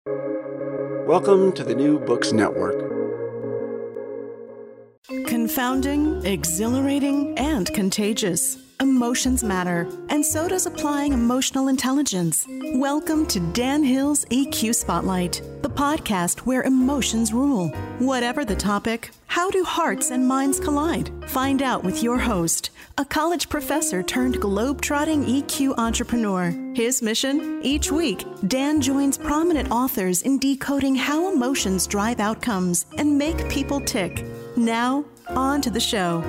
Welcome to the New Books Network. Confounding, exhilarating, and contagious. Emotions matter, and so does applying emotional intelligence. Welcome to Dan Hill's EQ Spotlight, the podcast where emotions rule. Whatever the topic, how do hearts and minds collide? Find out with your host, a college professor turned globe-trotting EQ entrepreneur. His mission? Each week, Dan joins prominent authors in decoding how emotions drive outcomes and make people tick. Now, on to the show.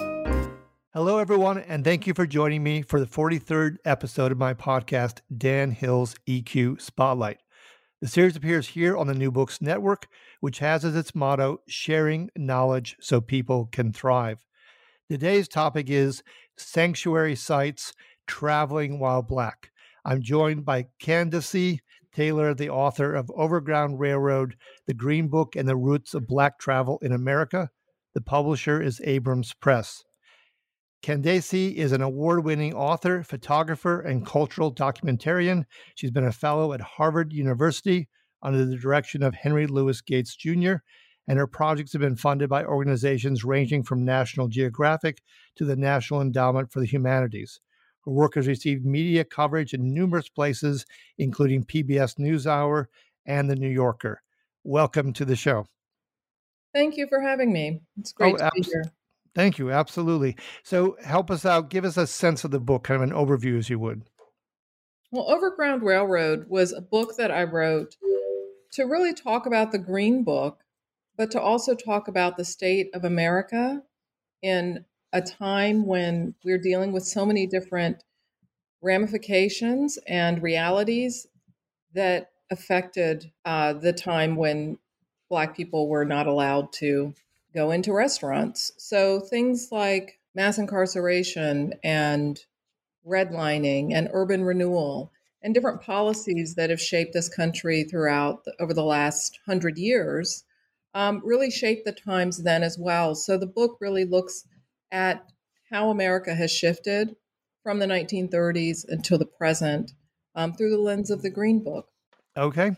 Hello, everyone, and thank you for joining me for the 43rd episode of my podcast, Dan Hill's EQ Spotlight. The series appears here on the New Books Network, which has as its motto, sharing knowledge so people can thrive. Today's topic is sanctuary sites, traveling while Black. I'm joined by Candace Taylor, the author of Overground Railroad, The Green Book and the Roots of Black Travel in America. The publisher is Abrams Press. Candace is an award-winning author, photographer, and cultural documentarian. She's been a fellow at Harvard University under the direction of Henry Louis Gates Jr., and her projects have been funded by organizations ranging from National Geographic to the National Endowment for the Humanities. Her work has received media coverage in numerous places, including PBS NewsHour and The New Yorker. Welcome to the show. Thank you for having me. It's great to be here. Thank you. Absolutely. So help us out. Give us a sense of the book, kind of an overview, as you would. Well, Overground Railroad was a book that I wrote to really talk about the Green Book, but to also talk about the state of America in a time when we're dealing with so many different ramifications and realities that affected the time when Black people were not allowed to go into restaurants. So things like mass incarceration and redlining and urban renewal and different policies that have shaped this country over the last 100 years really shaped the times then as well. So the book really looks at how America has shifted from the 1930s until the present through the lens of the Green Book. Okay.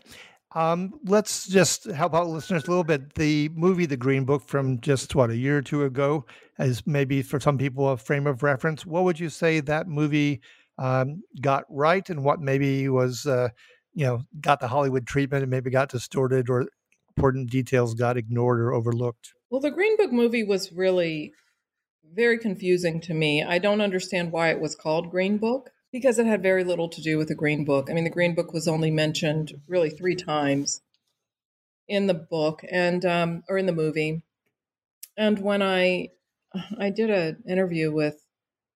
Let's just help out listeners a little bit. The movie, The Green Book, from just, a year or two ago, is maybe for some people a frame of reference. What would you say that movie got right, and what maybe was, got the Hollywood treatment and maybe got distorted, or important details got ignored or overlooked? Well, the Green Book movie was really very confusing to me. I don't understand why it was called Green Book, because it had very little to do with the Green Book. I mean, the Green Book was only mentioned really 3 times in the book and or in the movie. And when I did an interview with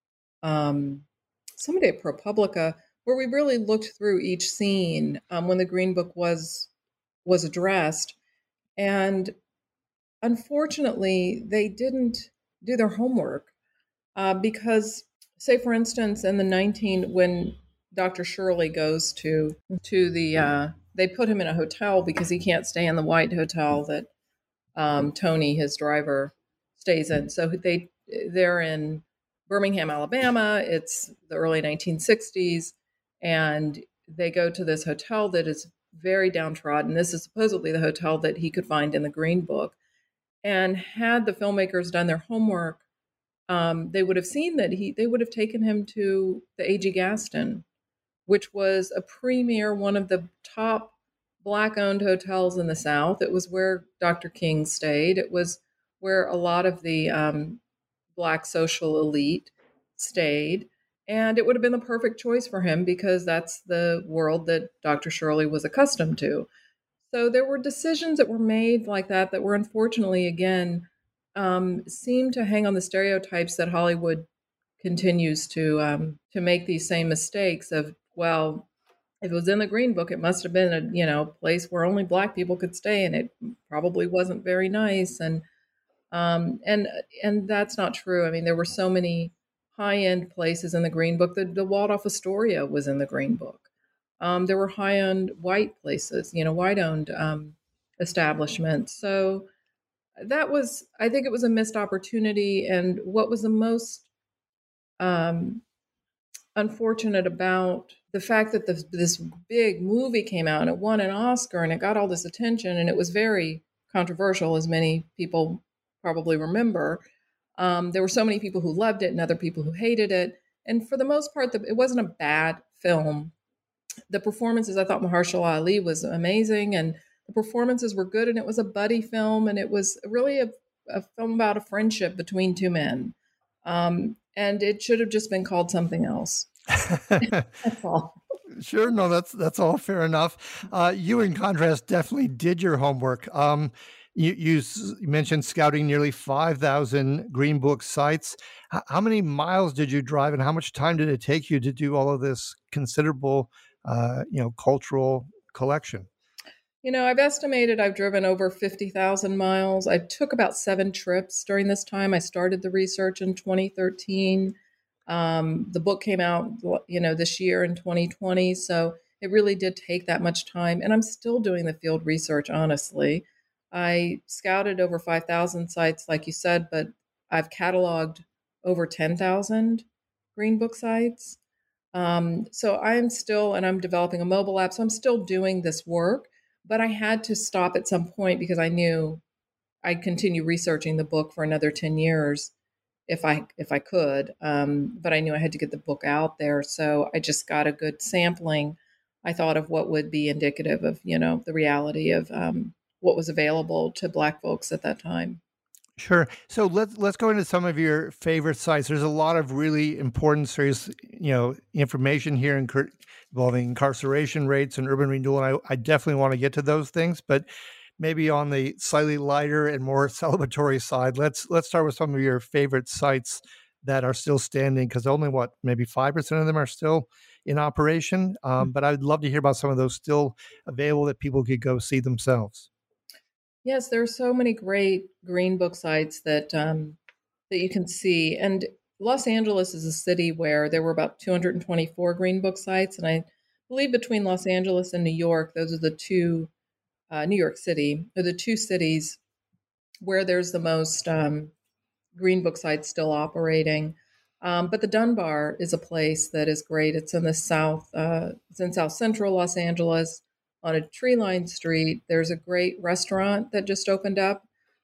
somebody at ProPublica, where we really looked through each scene when the Green Book was addressed, and unfortunately, they didn't do their homework because. Say, for instance, when Dr. Shirley goes to the, they put him in a hotel because he can't stay in the white hotel that Tony, his driver, stays in. So they're in Birmingham, Alabama. It's the early 1960s, and they go to this hotel that is very downtrodden. This is supposedly the hotel that he could find in the Green Book. And had the filmmakers done their homework, they would have seen that they would have taken him to the A.G. Gaston, which was a premier, one of the top Black-owned hotels in the South. It was where Dr. King stayed. It was where a lot of the Black social elite stayed. And it would have been the perfect choice for him because that's the world that Dr. Shirley was accustomed to. So there were decisions that were made like that were unfortunately, again, seem to hang on the stereotypes that Hollywood continues to make these same mistakes of, well, if it was in the Green Book, it must have been a place where only Black people could stay, and it probably wasn't very nice. And that's not true. I mean, there were so many high-end places in the Green Book. The Waldorf Astoria was in the Green Book. There were high-end white places, white-owned establishments. So I think it was a missed opportunity. And what was the most unfortunate about the fact that this big movie came out and it won an Oscar and it got all this attention and it was very controversial, as many people probably remember. There were so many people who loved it and other people who hated it. And for the most part, it wasn't a bad film. The performances, I thought Mahershala Ali was amazing, and the performances were good, and it was a buddy film, and it was really a film about a friendship between two men. And it should have just been called something else. That's all. Sure. No, that's all fair enough. You, in contrast, definitely did your homework. You mentioned scouting nearly 5,000 Green Book sites. How many miles did you drive, and how much time did it take you to do all of this considerable, cultural collection? I've estimated I've driven over 50,000 miles. I took about 7 trips during this time. I started the research in 2013. The book came out, this year in 2020. So it really did take that much time. And I'm still doing the field research, honestly. I scouted over 5,000 sites, like you said, but I've cataloged over 10,000 Green Book sites. So I'm developing a mobile app. So I'm still doing this work, but I had to stop at some point because I knew I'd continue researching the book for another 10 years if I could. But I knew I had to get the book out there. So I just got a good sampling, I thought, of what would be indicative of, the reality of what was available to Black folks at that time. Sure. So let's go into some of your favorite sites. There's a lot of really important, serious, information here involving incarceration rates and urban renewal. And I definitely want to get to those things, but maybe on the slightly lighter and more celebratory side, let's start with some of your favorite sites that are still standing, because only maybe 5% of them are still in operation. But I'd love to hear about some of those still available that people could go see themselves. Yes, there are so many great Green Book sites that you can see. And Los Angeles is a city where there were about 224 Green Book sites. And I believe between Los Angeles and New York, those are the two, New York City, are the two cities where there's the most Green Book sites still operating. But the Dunbar is a place that is great. It's in the south, it's in South Central Los Angeles, on a tree-lined street. There's a great restaurant that just opened up.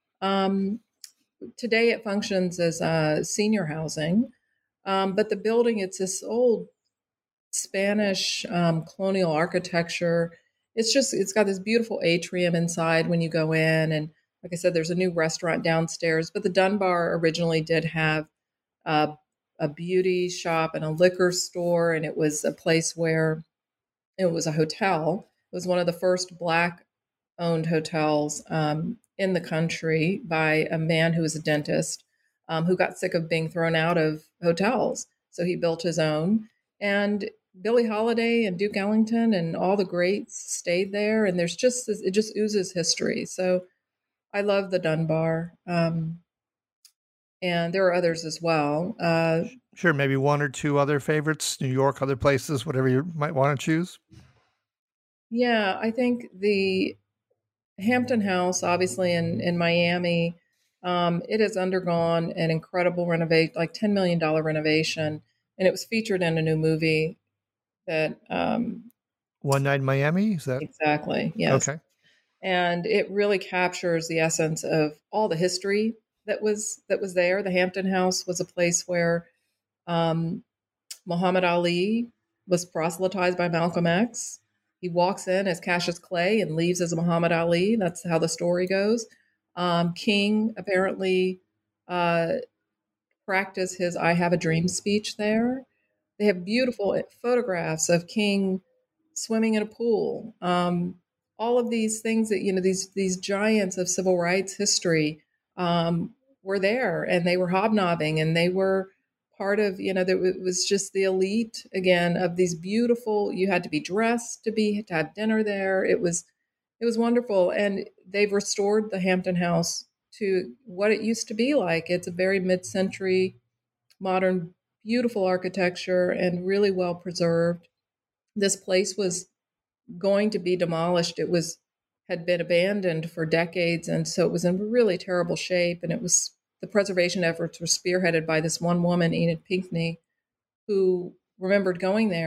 Today it functions as senior housing, but the building, it's this old Spanish colonial architecture. It's got this beautiful atrium inside when you go in. And like I said, there's a new restaurant downstairs, but the Dunbar originally did have a beauty shop and a liquor store, and it was a place where it was a hotel. It was one of the first Black-owned hotels in the country by a man who was a dentist who got sick of being thrown out of hotels. So he built his own. And Billie Holiday and Duke Ellington and all the greats stayed there. And it just oozes history. So I love the Dunbar. And there are others as well. Sure, maybe one or two other favorites, New York, other places, whatever you might want to choose. Yeah, I think the Hampton House, obviously in Miami, it has undergone an incredible renovation, like $10 million renovation, and it was featured in a new movie that One Night in Miami, is that exactly? Yes. Okay. And it really captures the essence of all the history that was there. The Hampton House was a place where Muhammad Ali was proselytized by Malcolm X. He walks in as Cassius Clay and leaves as Muhammad Ali. That's how the story goes. King apparently practiced his "I Have a Dream" speech there. They have beautiful photographs of King swimming in a pool. All of these things that, these giants of civil rights history were there, and they were hobnobbing, and they were part of, it was just the elite again of these beautiful, you had to be dressed to have dinner there. It was wonderful. And they've restored the Hampton House to what it used to be like. It's a very mid-century, modern, beautiful architecture and really well preserved. This place was going to be demolished. Had been abandoned for decades. And so it was in really terrible shape. And the preservation efforts were spearheaded by this one woman, Enid Pinckney, who remembered going there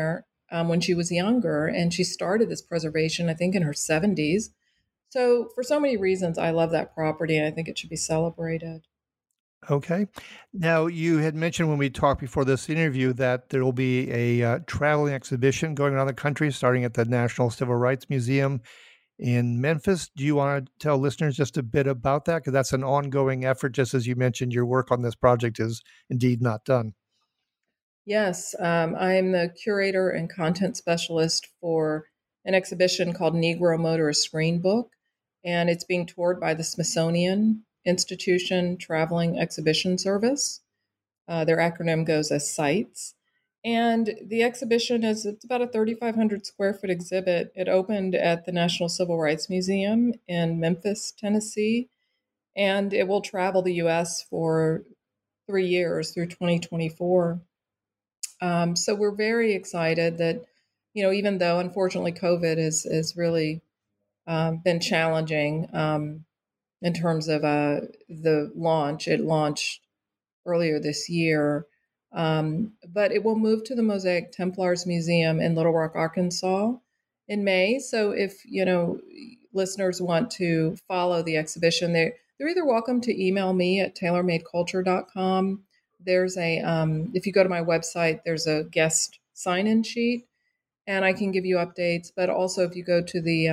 when she was younger, and she started this preservation, I think, in her 70s. So for so many reasons, I love that property, and I think it should be celebrated. Okay. Now, you had mentioned when we talked before this interview that there will be a traveling exhibition going around the country, starting at the National Civil Rights Museum in Memphis. Do you want to tell listeners just a bit about that? Because that's an ongoing effort. Just as you mentioned, your work on this project is indeed not done. Yes, I'm the curator and content specialist for an exhibition called Negro Motorist Screen Book, and it's being toured by the Smithsonian Institution Traveling Exhibition Service. Their acronym goes as CITES. And the exhibition it's about a 3,500 square foot exhibit. It opened at the National Civil Rights Museum in Memphis, Tennessee, and it will travel the U.S. for 3 years through 2024. So we're very excited that, even though unfortunately COVID has really been challenging in terms of the launch. It launched earlier this year, but it will move to the Mosaic Templars Museum in Little Rock, Arkansas in May. So if, listeners want to follow the exhibition, they're either welcome to email me at tailormadeculture.com. There's if you go to my website, there's a guest sign-in sheet, and I can give you updates. But also, if you go to the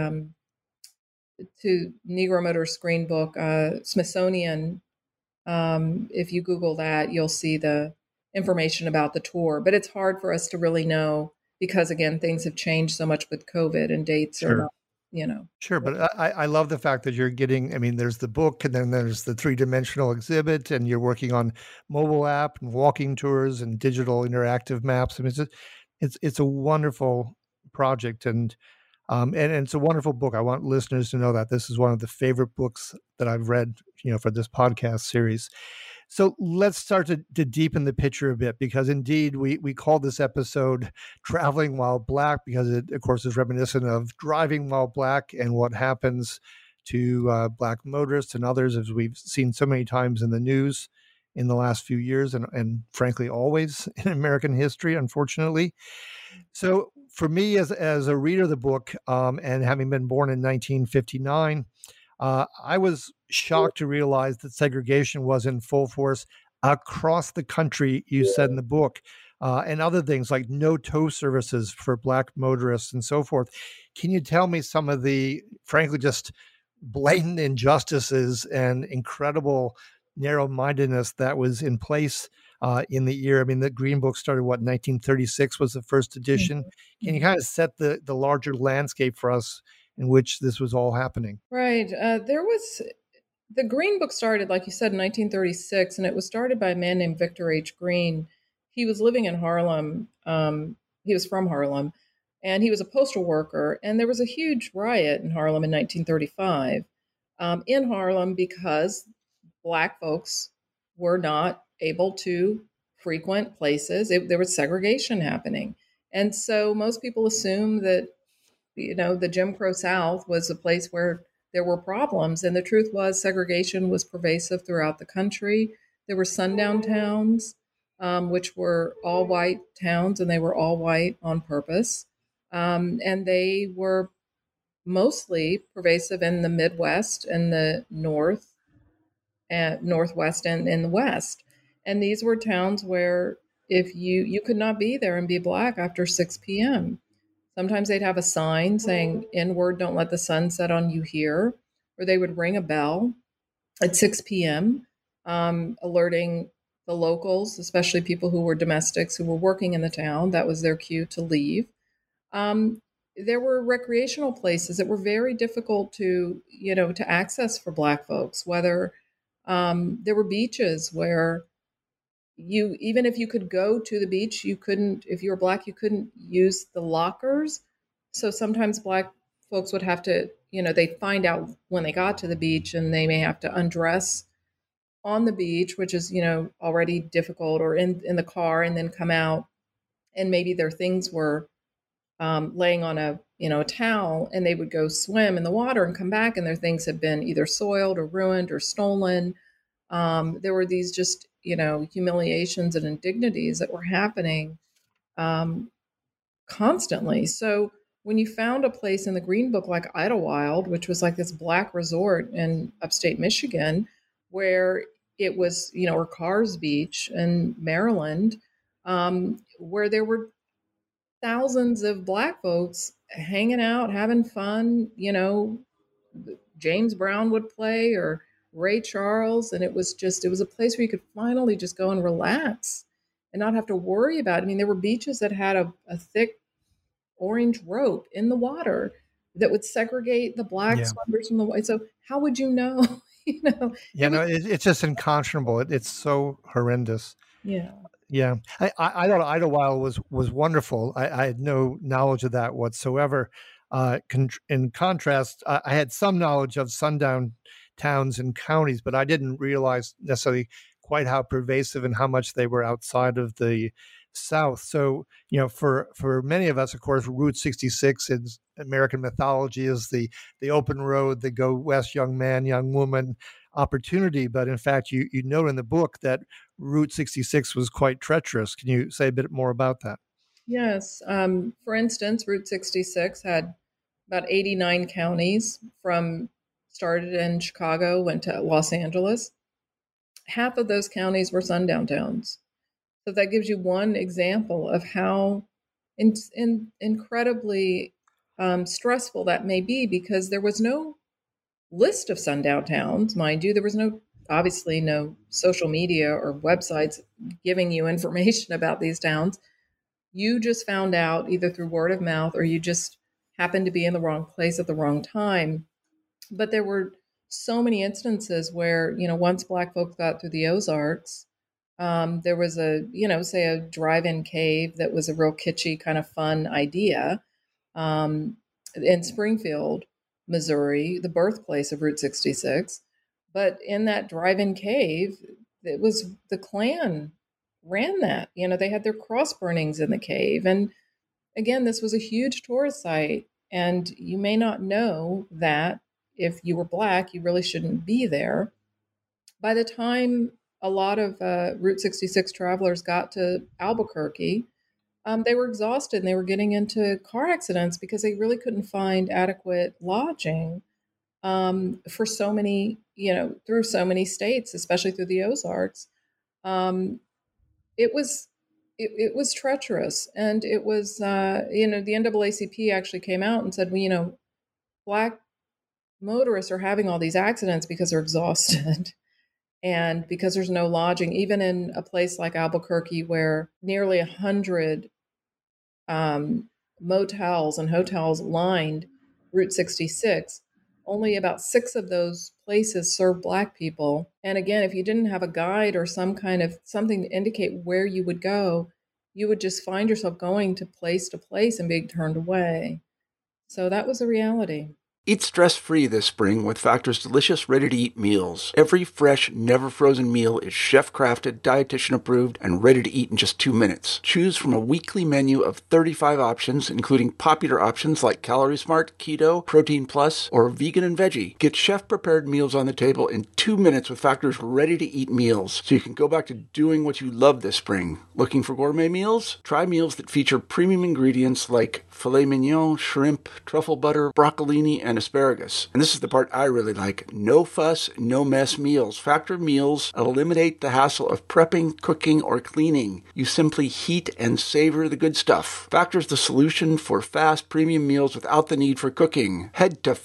to Negro Motor Screen Book, Smithsonian, if you Google that, you'll see the information about the tour. But it's hard for us to really know because, again, things have changed so much with COVID and dates are not, Sure, but I love the fact that you're getting, I mean, there's the book and then there's the three-dimensional exhibit and you're working on mobile app and walking tours and digital interactive maps. I mean, it's a wonderful project and it's a wonderful book. I want listeners to know that this is one of the favorite books that I've read, for this podcast series. So let's start to deepen the picture a bit, because indeed we call this episode Traveling While Black because it, of course, is reminiscent of driving while black and what happens to Black motorists and others, as we've seen so many times in the news in the last few years and frankly, always in American history, unfortunately. So for me, as a reader of the book and having been born in 1959, I was shocked to realize that segregation was in full force across the country, you said in the book, and other things like no tow services for Black motorists and so forth. Can you tell me some of the, frankly, just blatant injustices and incredible narrow-mindedness that was in place in the year? I mean, the Green Book started, 1936 was the first edition. Mm-hmm. Can you kind of set the larger landscape for us in which this was all happening? Right. The Green Book started, like you said, in 1936, and it was started by a man named Victor H. Green. He was living in Harlem. He was from Harlem, and he was a postal worker. And there was a huge riot in Harlem in 1935 in Harlem because Black folks were not able to frequent places. There was segregation happening. And so most people assume that, the Jim Crow South was a place where there were problems. And the truth was segregation was pervasive throughout the country. There were sundown towns, which were all white towns, and they were all white on purpose. And they were mostly pervasive in the Midwest and the North and Northwest and in the West. And these were towns where if you could not be there and be Black after 6 p.m. Sometimes they'd have a sign saying, "N-word, don't let the sun set on you here," or they would ring a bell at 6 p.m., alerting the locals, especially people who were domestics who were working in the town. That was their cue to leave. There were recreational places that were very difficult to access for Black folks, whether there were beaches where even if you could go to the beach, you couldn't, if you were Black, you couldn't use the lockers. So sometimes Black folks would have to, they'd find out when they got to the beach and they may have to undress on the beach, which is, already difficult, or in the car, and then come out and maybe their things were laying on a towel, and they would go swim in the water and come back and their things had been either soiled or ruined or stolen. There were these just, humiliations and indignities that were happening constantly. So when you found a place in the Green Book like Idlewild, which was like this black resort in upstate Michigan, where it was, or Carr's Beach in Maryland, where there were thousands of black folks hanging out, having fun, James Brown would play or Ray Charles. And it was a place where you could finally just go and relax and not have to worry about it. I mean, there were beaches that had a thick orange rope in the water that would segregate the black swimmers from the white. So how would you know? It's just unconscionable. It's so horrendous. Yeah. Yeah. I thought Idlewild was wonderful. I had no knowledge of that whatsoever. In contrast, I had some knowledge of sundown towns and counties, but I didn't realize necessarily quite how pervasive and how much they were outside of the South. So, for many of us, of course, Route 66 in American mythology is the open road, the go west, young man, young woman opportunity. But in fact, you note in the book that Route 66 was quite treacherous. Can you say a bit more about that? Yes. For instance, Route 66 had about 89 counties started in Chicago, went to Los Angeles. Half of those counties were sundown towns. So that gives you one example of how incredibly stressful that may be, because there was no list of sundown towns, mind you. There was obviously no social media or websites giving you information about these towns. You just found out either through word of mouth or you just happened to be in the wrong place at the wrong time. But there were so many instances where, once Black folks got through the Ozarks, there was say a drive-in cave that was a real kitschy kind of fun idea in Springfield, Missouri, the birthplace of Route 66. But in that drive-in cave, it was the Klan ran that. They had their cross burnings in the cave. And again, this was a huge tourist site. And you may not know that if you were Black, you really shouldn't be there. By the time a lot of Route 66 travelers got to Albuquerque, they were exhausted and they were getting into car accidents because they really couldn't find adequate lodging for so many, through so many states, especially through the Ozarks. It was treacherous. And it was, the NAACP actually came out and said, well, Black motorists are having all these accidents because they're exhausted. And because there's no lodging, even in a place like Albuquerque, where nearly 100 motels and hotels lined Route 66, only about 6 of those places serve Black people. And again, if you didn't have a guide or some kind of something to indicate where you would go, you would just find yourself going to place and being turned away. So that was a reality. Eat stress-free this spring with Factor's delicious ready-to-eat meals. Every fresh, never-frozen meal is chef-crafted, dietitian-approved, and ready to eat in just 2 minutes. Choose from a weekly menu of 35 options, including popular options like Calorie Smart, Keto, Protein Plus, or Vegan and Veggie. Get chef-prepared meals on the table in 2 minutes with Factor's ready-to-eat meals, so you can go back to doing what you love this spring. Looking for gourmet meals? Try meals that feature premium ingredients like filet mignon, shrimp, truffle butter, broccolini, and asparagus. And this is the part I really like. No fuss, no mess meals. Factor meals eliminate the hassle of prepping, cooking, or cleaning. You simply heat and savor the good stuff. Factor's the solution for fast premium meals without the need for cooking. Head to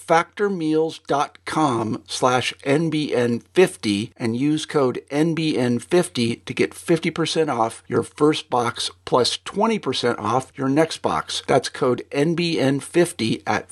factormeals.com/NBN50 and use code NBN50 to get 50% off your first box plus 20% off your next box. That's code NBN50 at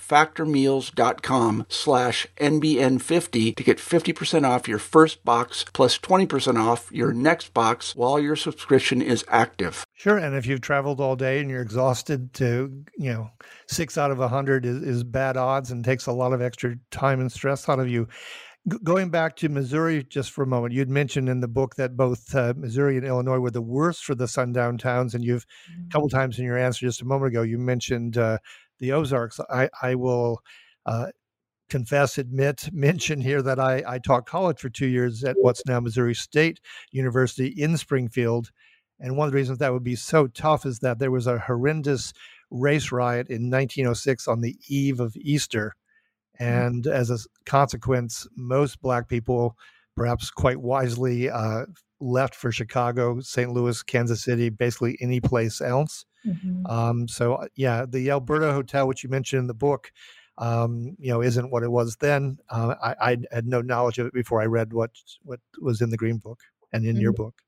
factormeals.com/NBN50 to get 50% off your first box plus 20% off your next box while your subscription is active. Sure. And if you've traveled all day and you're exhausted, to 6 out of 100 is bad odds and takes a lot of extra time and stress out of you. Going back to Missouri just for a moment, you'd mentioned in the book that both Missouri and Illinois were the worst for the sundown towns. And you've a couple times in your answer just a moment ago, you mentioned the Ozarks. I will mention here that I taught college for 2 years at what's now Missouri State University in Springfield. And one of the reasons that would be so tough is that there was a horrendous race riot in 1906 on the eve of Easter. And as a consequence, most Black people, perhaps quite wisely, left for Chicago, St. Louis, Kansas City, basically any place else. So yeah, the Alberta Hotel, which you mentioned in the book, isn't what it was then. I had no knowledge of it before I read what was in the Green Book and in your book.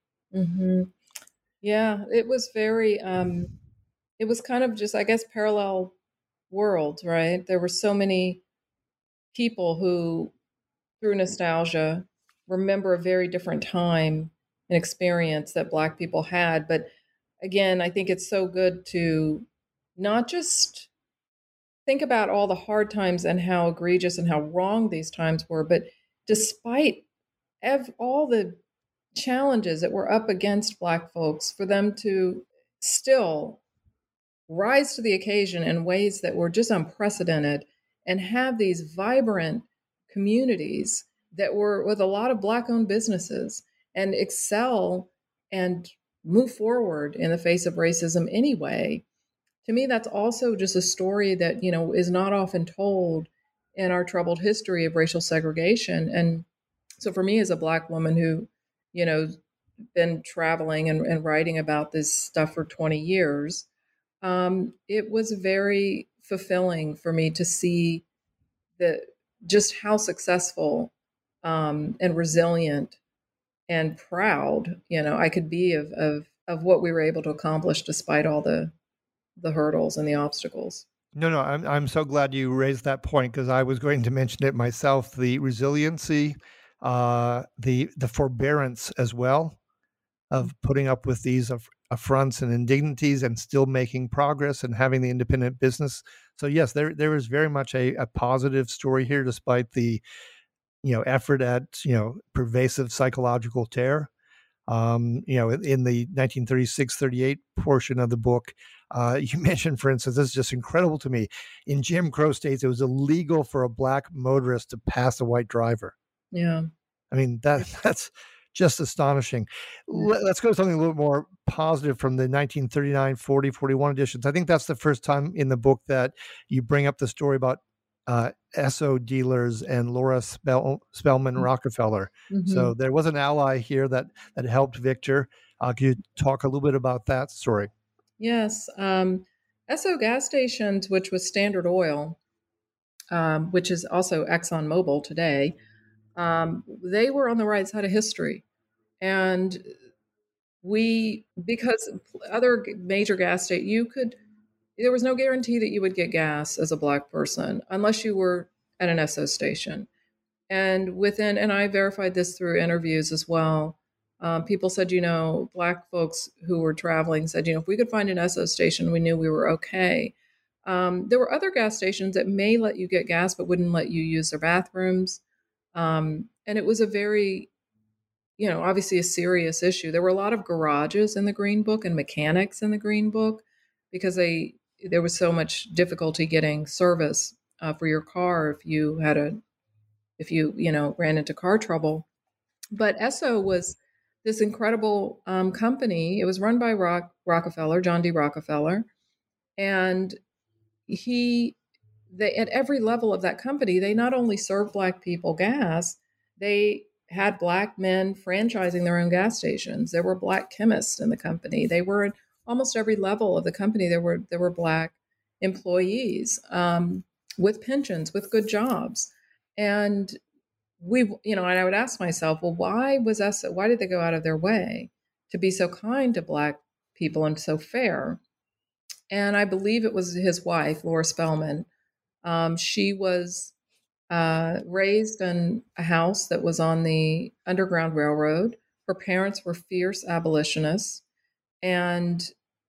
Yeah, it was very, it was kind of just, I guess, parallel worlds, right? There were so many people who, through nostalgia, remember a very different time and experience that Black people had. But again, I think it's so good to not just think about all the hard times and how egregious and how wrong these times were, but despite all the challenges that were up against Black folks, for them to still rise to the occasion in ways that were just unprecedented and have these vibrant communities that were with a lot of Black-owned businesses and excel and move forward in the face of racism anyway. To me, that's also just a story that, is not often told in our troubled history of racial segregation. And so for me as a Black woman who, been traveling and writing about this stuff for 20 years, it was very fulfilling for me to see just how successful and resilient and proud, I could be of what we were able to accomplish despite all the hurdles and the obstacles. No, I'm so glad you raised that point, because I was going to mention it myself. The resiliency, the forbearance as well, of putting up with these affronts and indignities and still making progress and having the independent business. So yes, there is very much a positive story here, despite the effort at pervasive psychological terror. In the 1936-38 portion of the book, you mentioned, for instance, this is just incredible to me. In Jim Crow states, it was illegal for a Black motorist to pass a white driver. Yeah, I mean that's just astonishing. Let's go to something a little more positive from the 1939, 40, 41 editions. I think that's the first time in the book that you bring up the story about Esso dealers and Laura Spelman Rockefeller. So there was an ally here that helped Victor. Could you talk a little bit about that story? Yes. Esso gas stations, which was Standard Oil, which is also ExxonMobil today, they were on the right side of history. And because other major gas stations, there was no guarantee that you would get gas as a Black person unless you were at an Esso station. And I verified this through interviews as well. People said, Black folks who were traveling said, if we could find an Esso station, we knew we were okay. There were other gas stations that may let you get gas, but wouldn't let you use their bathrooms. And it was a very, obviously a serious issue. There were a lot of garages in the Green Book and mechanics in the Green Book because there was so much difficulty getting service for your car if you ran into car trouble. But Esso was this incredible company. It was run by Rockefeller, John D. Rockefeller, and at every level of that company, they not only served Black people gas, they had Black men franchising their own gas stations. There were Black chemists in the company. They were at almost every level of the company. There were Black employees with pensions, with good jobs. And and I would ask myself, well, why did they go out of their way to be so kind to Black people and so fair? And I believe it was his wife, Laura Spelman. She was raised in a house that was on the Underground Railroad. Her parents were fierce abolitionists. And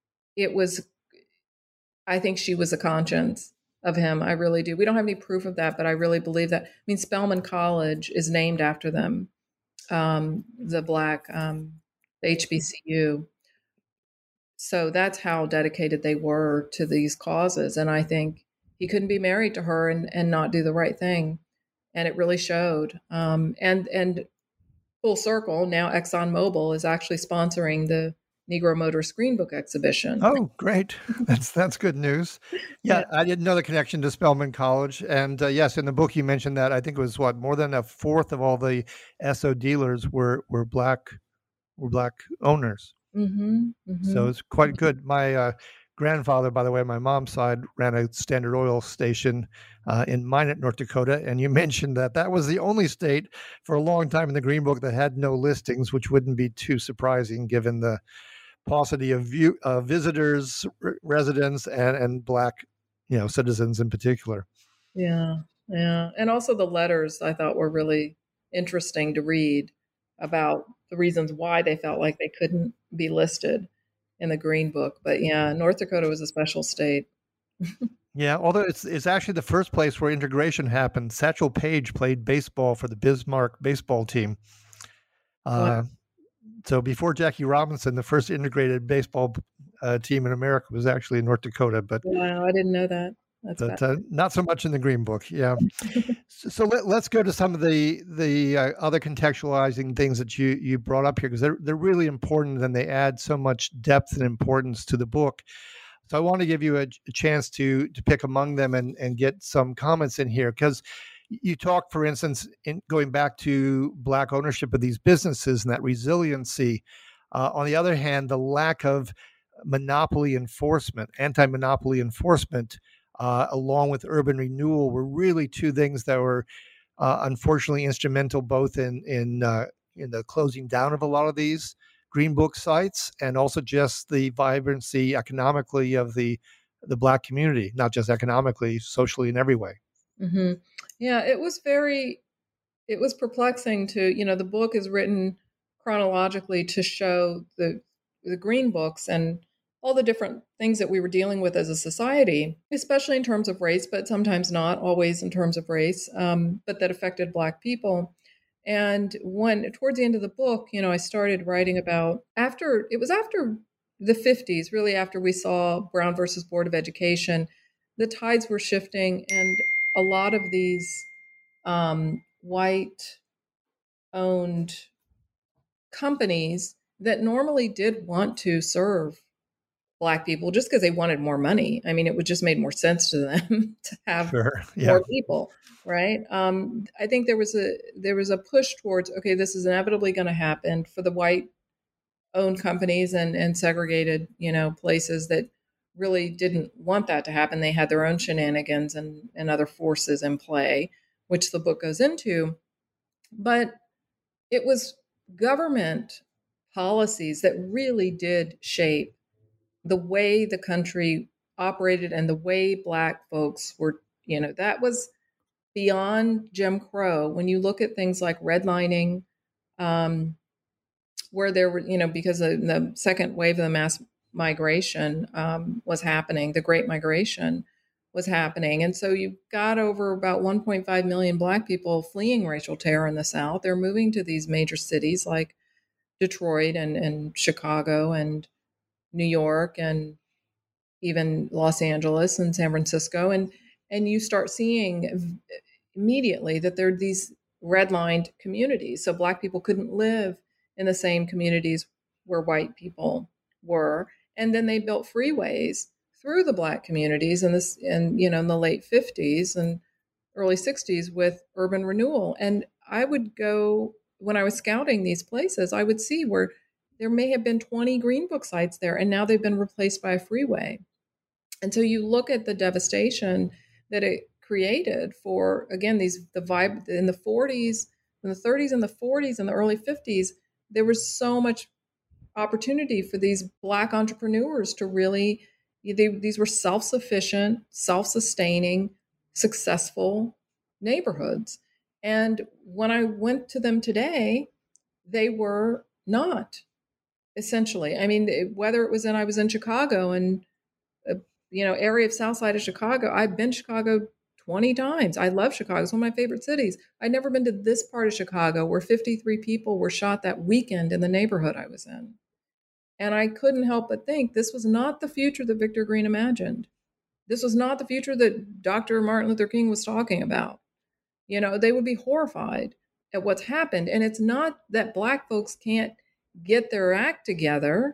I think she was a conscience of him. I really do. We don't have any proof of that, but I really believe that. I mean, Spelman College is named after them, the HBCU. So that's how dedicated they were to these causes. And I think he couldn't be married to her and not do the right thing. And it really showed. And full circle, now ExxonMobil is actually sponsoring the Negro Motorist Green Book exhibition. Oh, great. That's good news. Yeah, I didn't know the connection to Spelman College. And yes, in the book you mentioned that I think it was more than a fourth of all the SO dealers were black owners. Mm-hmm, mm-hmm. So it's quite good. My grandfather, by the way, my mom's side, ran a Standard Oil station in Minot, North Dakota. And you mentioned that was the only state for a long time in the Green Book that had no listings, which wouldn't be too surprising given the paucity of visitors, residents, and black, citizens in particular. Yeah, yeah. And also the letters I thought were really interesting to read about the reasons why they felt like they couldn't be listed in the Green Book. But yeah, North Dakota was a special state. Yeah, although it's actually the first place where integration happened. Satchel Paige played baseball for the Bismarck baseball team. So before Jackie Robinson, the first integrated baseball team in America was actually in North Dakota. But wow, I didn't know that. That's not so much in the Green Book. Yeah. So let's go to some of the other contextualizing things that you brought up here, because they're really important and they add so much depth and importance to the book. So I want to give you a chance to pick among them and get some comments in here, because you talk, for instance, in going back to black ownership of these businesses and that resiliency. On the other hand, the lack of monopoly enforcement, anti-monopoly enforcement, along with urban renewal, were really two things that were unfortunately instrumental both in the closing down of a lot of these Green Book sites, and also just the vibrancy economically of the black community, not just economically, socially, in every way. Mm-hmm. Yeah, it was perplexing to, the book is written chronologically to show the Green Books and all the different things that we were dealing with as a society, especially in terms of race, but sometimes not always in terms of race, but that affected Black people. And towards the end of the book, I started writing about after the 50s, really after we saw Brown versus Board of Education, the tides were shifting, and a lot of these white-owned companies that normally did want to serve Black people just because they wanted more money. I mean, it would just made more sense to them to have more people, right? I think there was a push towards, okay, this is inevitably going to happen for the white-owned companies and segregated, places that really didn't want that to happen. They had their own shenanigans and other forces in play, which the book goes into. But it was government policies that really did shape the way the country operated and the way Black folks were, that was beyond Jim Crow. When you look at things like redlining, where there were, because the second wave of the mass migration was happening, the Great Migration was happening. And so you've got over about 1.5 million Black people fleeing racial terror in the South. They're moving to these major cities like Detroit and Chicago and New York and even Los Angeles and San Francisco. And you start seeing immediately that there are these redlined communities. So Black people couldn't live in the same communities where white people were. And then they built freeways through the Black communities in the late 50s and early 60s with urban renewal. And I would go, when I was scouting these places, I would see where there may have been 20 Green Book sites there, and now they've been replaced by a freeway. And so you look at the devastation that it created for, again, the vibe in the 40s, in the 30s and the 40s and the early 50s, there was so much opportunity for these Black entrepreneurs to really, these were self-sufficient, self-sustaining, successful neighborhoods. And when I went to them today, they were not. Essentially, I mean, whether it was I was in Chicago and, area of South Side of Chicago. I've been to Chicago 20 times. I love Chicago. It's one of my favorite cities. I'd never been to this part of Chicago where 53 people were shot that weekend in the neighborhood I was in. And I couldn't help but think this was not the future that Victor Green imagined. This was not the future that Dr. Martin Luther King was talking about. They would be horrified at what's happened. And it's not that Black folks can't get their act together.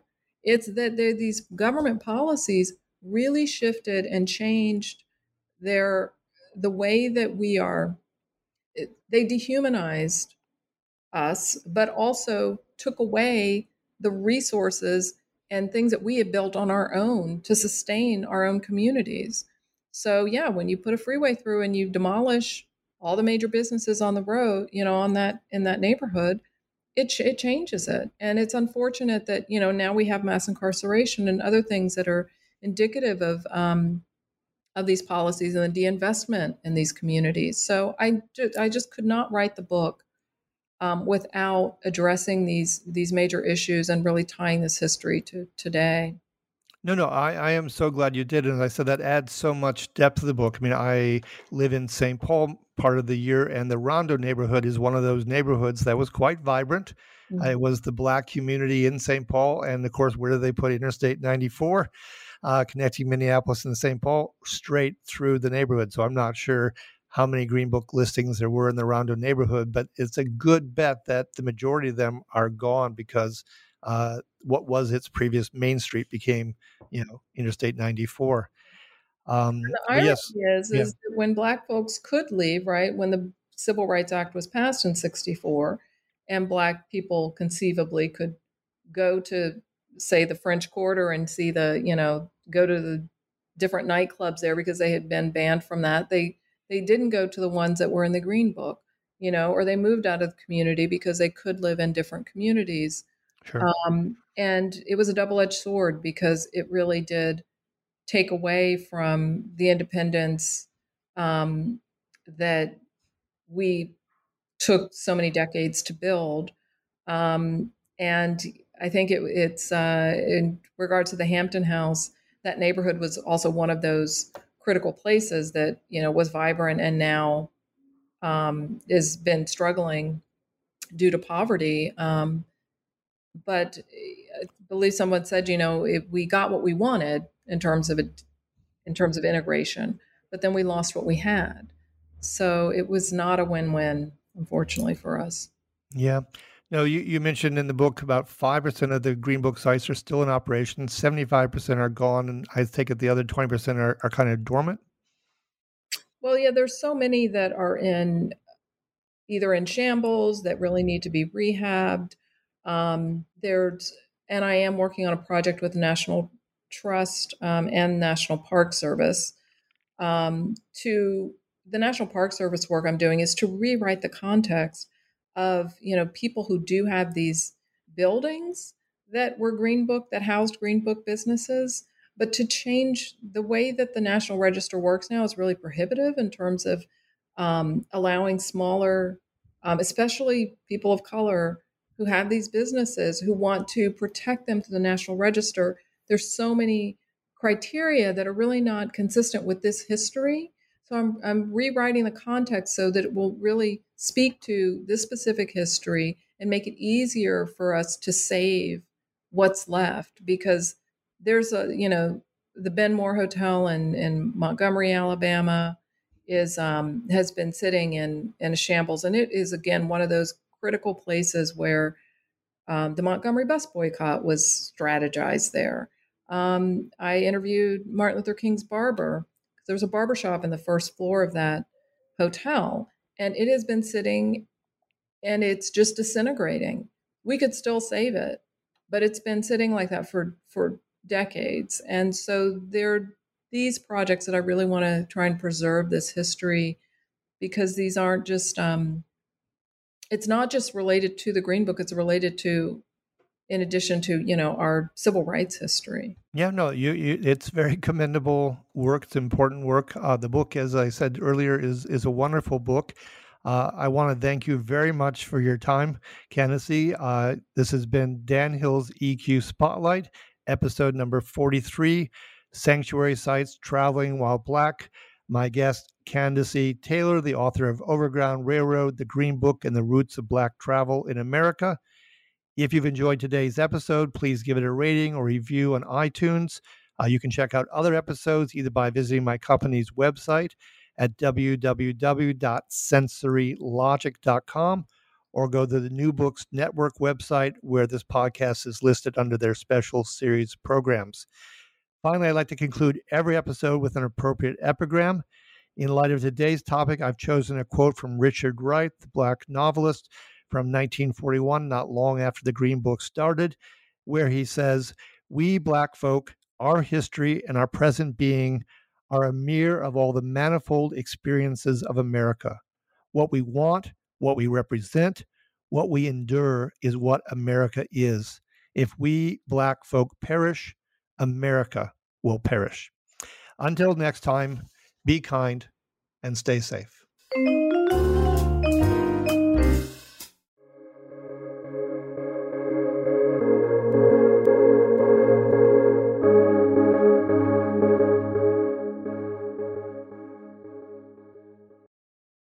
It's that these government policies really shifted and changed the way that we are. They dehumanized us, but also took away the resources and things that we had built on our own to sustain our own communities. So yeah, when you put a freeway through and you demolish all the major businesses on the road, on that in that neighborhood, it changes it. And it's unfortunate that now we have mass incarceration and other things that are indicative of these policies and the deinvestment in these communities. So I just could not write the book without addressing these major issues and really tying this history to today. No, I am so glad you did. And as I said, that adds so much depth to the book. I mean, I live in St. Paul part of the year, and the Rondo neighborhood is one of those neighborhoods that was quite vibrant. Mm-hmm. It was the Black community in St. Paul. And of course, where did they put Interstate 94, connecting Minneapolis and St. Paul straight through the neighborhood? So I'm not sure how many Green Book listings there were in the Rondo neighborhood, but it's a good bet that the majority of them are gone because what was its previous Main Street became, Interstate 94. The irony is that when Black folks could leave, right, when the Civil Rights Act was passed in 1964, and Black people conceivably could go to, say, the French Quarter and see go to the different nightclubs there because they had been banned from that. They didn't go to the ones that were in the Green Book, or they moved out of the community because they could live in different communities. Sure. And it was a double-edged sword because it really did take away from the independence that we took so many decades to build. And I think it's in regards to the Hampton House, that neighborhood was also one of those critical places that was vibrant and now has been struggling due to poverty. But I believe someone said, we got what we wanted in terms of integration, but then we lost what we had. So it was not a win-win, unfortunately, for us. Yeah. No, you mentioned in the book about 5% of the Green Book sites are still in operation, 75% are gone, and I take it the other 20% are kind of dormant? Well, yeah, there's so many that are either in shambles that really need to be rehabbed. And I am working on a project with the National Trust and National Park Service. The National Park Service work I'm doing is to rewrite the context of people who do have these buildings that were Green Book, that housed Green Book businesses, but to change the way that the National Register works now is really prohibitive in terms of allowing smaller, especially people of color who have these businesses who want to protect them to the National Register. There's so many criteria that are really not consistent with this history. So I'm rewriting the context so that it will really speak to this specific history and make it easier for us to save what's left. Because there's the Ben Moore Hotel in Montgomery, Alabama has been sitting in a shambles. And it is, again, one of those critical places where the Montgomery bus boycott was strategized there. I interviewed Martin Luther King's barber. There was a barbershop in the first floor of that hotel, and it has been sitting and it's just disintegrating. We could still save it, but it's been sitting like that for decades. And so there are these projects that I really want to try and preserve this history, because these aren't just, it's not just related to the Green Book, it's related to, in addition to, our civil rights history. Yeah, no, it's very commendable work. It's important work. The book, as I said earlier, is a wonderful book. I want to thank you very much for your time, Candace. This has been Dan Hill's EQ Spotlight, episode number 43, Sanctuary Sites Traveling While Black. My guest, Candace Taylor, the author of Overground Railroad, The Green Book, and the Roots of Black Travel in America. If you've enjoyed today's episode, please give it a rating or review on iTunes. You can check out other episodes either by visiting my company's website at www.sensorylogic.com or go to the New Books Network website where this podcast is listed under their special series programs. Finally, I'd like to conclude every episode with an appropriate epigram. In light of today's topic, I've chosen a quote from Richard Wright, the Black novelist from 1941, not long after the Green Book started, where he says, "We Black folk, our history and our present being are a mirror of all the manifold experiences of America. What we want, what we represent, what we endure is what America is. If we Black folk perish, America will perish." Until next time, be kind and stay safe.